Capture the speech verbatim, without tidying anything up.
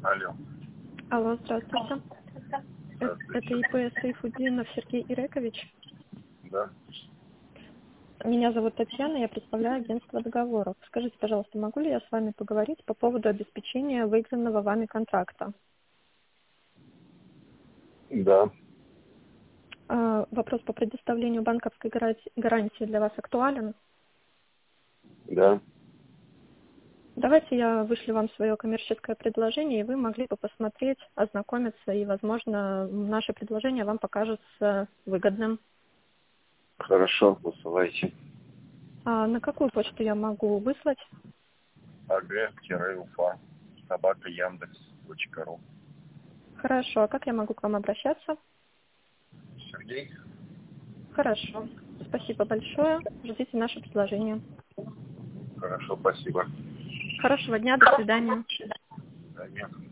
Алло. Алло, здравствуйте. Это Здравствуйте. ИП Сайфутдинов Сергей Ирекович. Да. Меня зовут Татьяна, я представляю агентство договоров. Скажите, пожалуйста, могу ли я с вами поговорить по поводу обеспечения выигранного вами контракта? Да. А, Вопрос по предоставлению банковской гаранти- гарантии для вас актуален? Да. Давайте я вышлю вам свое коммерческое предложение, и вы могли бы посмотреть, ознакомиться, и, возможно, наше предложение вам покажется выгодным. Хорошо, высылайте. А на какую почту я могу выслать? аг-уфа собака яндекс точка ру. Хорошо, а как я могу к вам обращаться? Сергей? Хорошо. Спасибо большое. Ждите наше предложение. Хорошо, спасибо. Хорошего дня, до свидания. Да, нет.